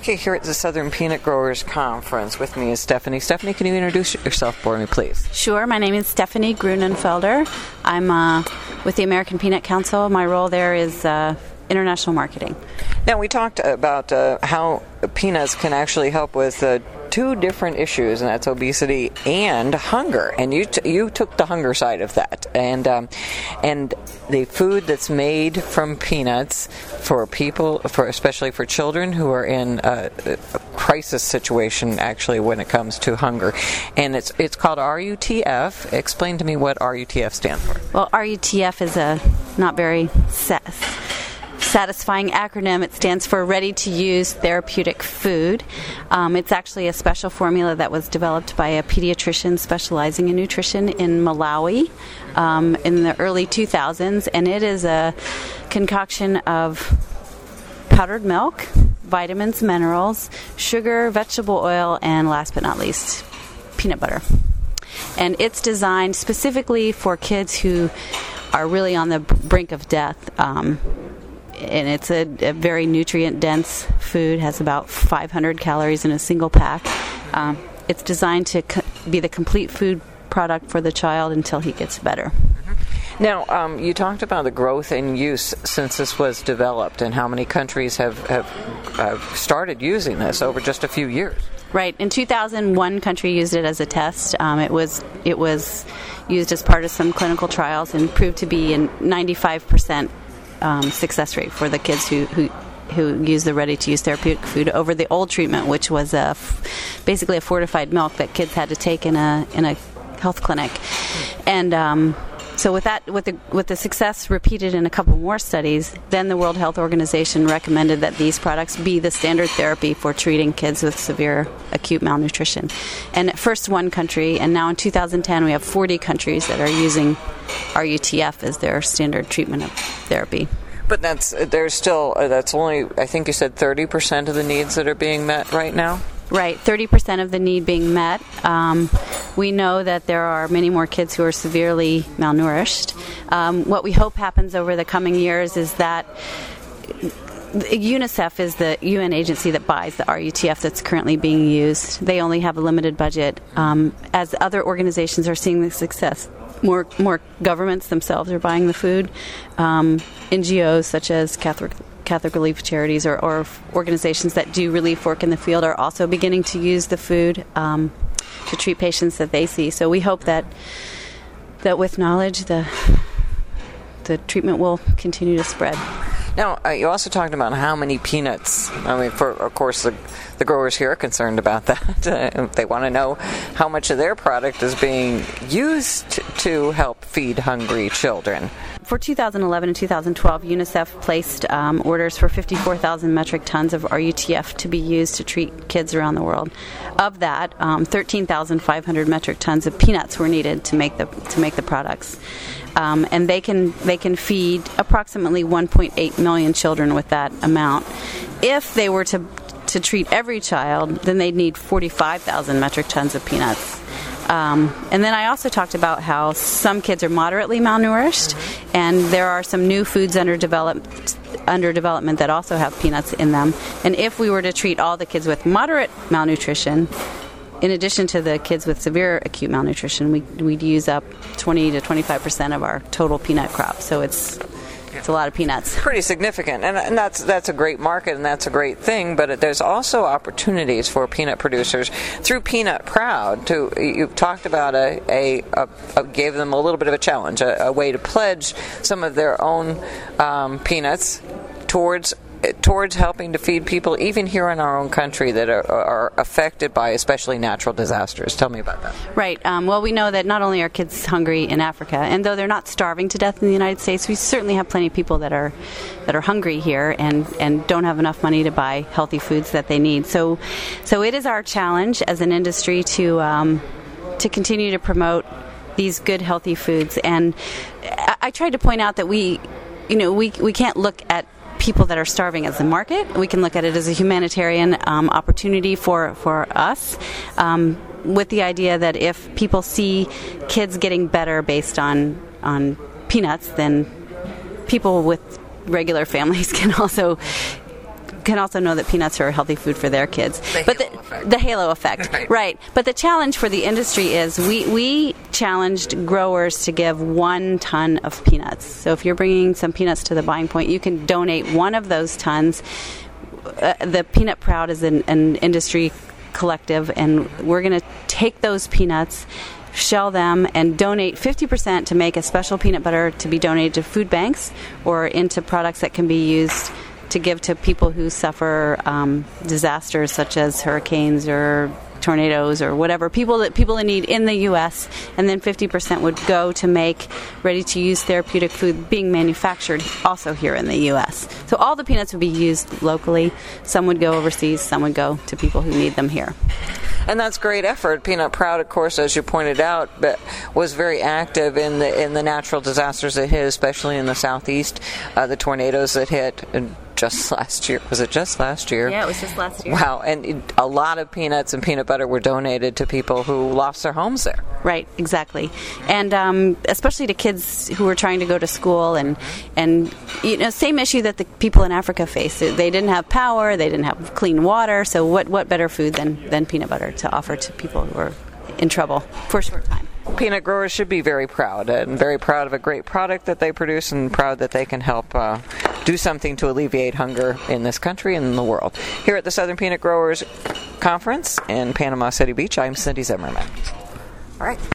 Market here at the Southern Peanut Growers Conference. With me is Stephanie. Stephanie, can you introduce yourself for me, please? Sure. My name is Stephanie Grunenfelder. I'm with the American Peanut Council. My role there is international marketing. Now, we talked about how peanuts can actually help with two different issues, and that's obesity and hunger. And you took the hunger side of that. And the food that's made from peanuts for people, especially for children who are in a crisis situation, actually, when it comes to hunger. And it's called RUTF. Explain to me what RUTF stands for. Well, RUTF is a not very satisfying acronym. It stands for Ready to Use Therapeutic Food. It's actually a special formula that was developed by a pediatrician specializing in nutrition in Malawi in the early 2000s, and it is a concoction of powdered milk, vitamins, minerals, sugar, vegetable oil, and last but not least, peanut butter. And it's designed specifically for kids who are really on the brink of death. And it's a very nutrient-dense food, has about 500 calories in a single pack. It's designed to be the complete food product for the child until he gets better. Now, you talked about the growth and use since this was developed, and how many countries have started using this over just a few years. Right. In 2000, one country used it as a test. It was used as part of some clinical trials and proved to be a 95% success rate for the kids who use the ready-to-use therapeutic food over the old treatment, which was basically a fortified milk that kids had to take in a health clinic. And so with the success repeated in a couple more studies, then the World Health Organization recommended that these products be the standard therapy for treating kids with severe acute malnutrition. And at first one country, and now in 2010 we have 40 countries that are using RUTF as their standard treatment of therapy. But that's only, I think you said 30% of the needs that are being met right now? Right, 30% of the need being met. We know that there are many more kids who are severely malnourished. What we hope happens over the coming years is that UNICEF is the UN agency that buys the RUTF that's currently being used. They only have a limited budget. As other organizations are seeing the success, more governments themselves are buying the food. NGOs such as Catholic Relief Charities or organizations that do relief work in the field are also beginning to use the food to treat patients that they see. So we hope that with knowledge, the treatment will continue to spread. Now, you also talked about how many peanuts. I mean, of course, the growers here are concerned about that. They want to know how much of their product is being used to help feed hungry children. For 2011 and 2012, UNICEF placed orders for 54,000 metric tons of RUTF to be used to treat kids around the world. Of that, 13,500 metric tons of peanuts were needed to make the products. And they can feed approximately 1.8 million children with that amount. If they were to treat every child, then they'd need 45,000 metric tons of peanuts. And then I also talked about how some kids are moderately malnourished, and there are some new foods under development that also have peanuts in them. And if we were to treat all the kids with moderate malnutrition, in addition to the kids with severe acute malnutrition, we'd use up 20 to 25% of our total peanut crop. So it's a lot of peanuts. Pretty significant, and that's a great market, and that's a great thing. But there's also opportunities for peanut producers through Peanut Proud. You've talked about gave them a little bit of a challenge, a way to pledge some of their own peanuts towards helping to feed people, even here in our own country, that are affected by especially natural disasters. Tell me about that. Right. Well, we know that not only are kids hungry in Africa, and though they're not starving to death in the United States, we certainly have plenty of people that are hungry here and don't have enough money to buy healthy foods that they need. So it is our challenge as an industry to continue to promote these good, healthy foods. And I tried to point out that we can't look at people that are starving as the market. We can look at it as a humanitarian opportunity for us, with the idea that if people see kids getting better based on peanuts, then people with regular families can also can also know that peanuts are a healthy food for their kids. The halo effect, right. But the challenge for the industry is we challenged growers to give 1 ton of peanuts. So if you're bringing some peanuts to the buying point, you can donate 1 of those tons. The Peanut Proud is an industry collective, and we're going to take those peanuts, shell them, and donate 50% to make a special peanut butter to be donated to food banks or into products that can be used to give to people who suffer disasters such as hurricanes or tornadoes or whatever, people in need in the U.S., and then 50% would go to make ready-to-use therapeutic food being manufactured also here in the U.S. So all the peanuts would be used locally. Some would go overseas, some would go to people who need them here. And that's great effort. Peanut Proud, of course, as you pointed out, was very active in the natural disasters that hit, especially in the southeast, the tornadoes that hit just last year. Was it just last year? Yeah, it was just last year. Wow, and a lot of peanuts and peanut butter were donated to people who lost their homes there. Right, exactly. And especially to kids who were trying to go to school and same issue that the people in Africa face. They didn't have power, they didn't have clean water, so what better food than peanut butter to offer to people who are in trouble for a short time. Peanut growers should be very proud, and very proud of a great product that they produce, and proud that they can help do something to alleviate hunger in this country and in the world. Here at the Southern Peanut Growers Conference in Panama City Beach, I'm Cindy Zimmerman. All right.